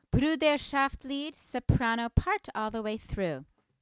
Bruderschaftlied, soprano part all the way through.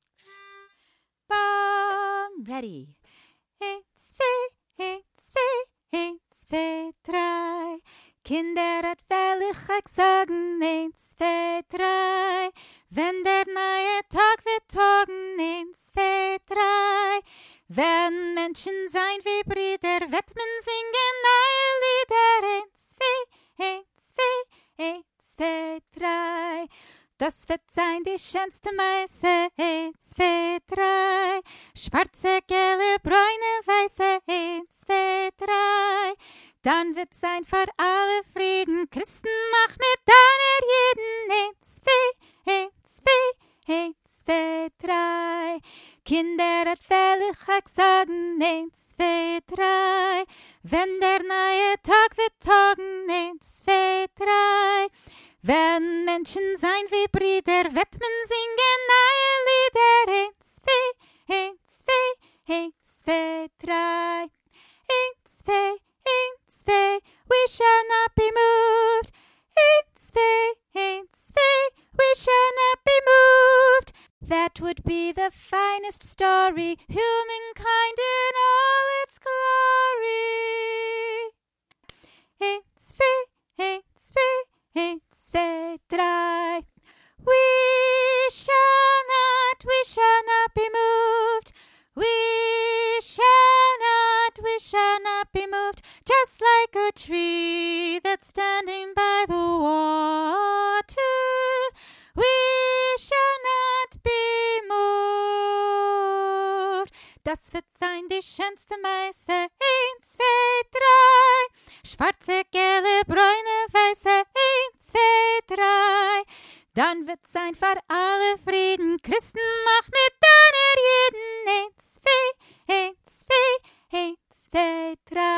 Bam, ready. 1, 2, 1, 2, 1, 2, 3. Kinder, dat will ich euch sagen, 1, 2, 3. Wenn der neue Tag wird tagen, 1, 2, 3. Werden Menschen sein wie Brüder, wird man singen neue Lieder, 1, 2, 1, 2, 1, 2, 3. Das wird sein die schönste Meise, 1, 2, 3. Schwarze, gelbe, braune, weiße, 1, 2, 3. Dann wird sein für alle Frieden, Christen, mach mit deiner jeden, 1, 2, 1, 2, 1, 2, 3. Kinder, das will ich euch sagen, 1, 2, 3. Wenn der neue Tag wird tagen, 1, 2, 3. Werden Menschen sein wie Brüder, wird man singen neue Lieder, 1, 2, 1, 2, 1, 2, 3. 1, 2, 1, 2, we shall not be moved. 1, 2, 1, 2, we shall not be moved. That would be the finest story, humankind in all its glory. 1, 2, 1, 2, 1, 2, 3. We shall not be moved. We shall not be moved. Just like a tree that's standing by the water. We shall not be moved. Das wird sein die schönste Meise. 1, 2, 3. Schwarze, gelbe, braune, weiße. 1, 2, 3. Dann wird sein für alle Frieden. Christen, mach mit deiner jeden. 1, 2, 1, 2, 1, 2, 3.